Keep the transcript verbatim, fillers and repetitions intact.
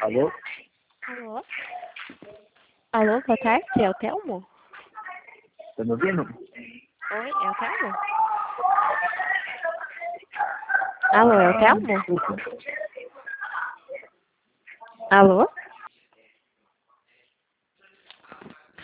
Alô? Alô? Alô, boa tarde, é o Telmo? Tá me ouvindo? Oi, é o Telmo? Alô, é o Telmo? Desculpa. Alô?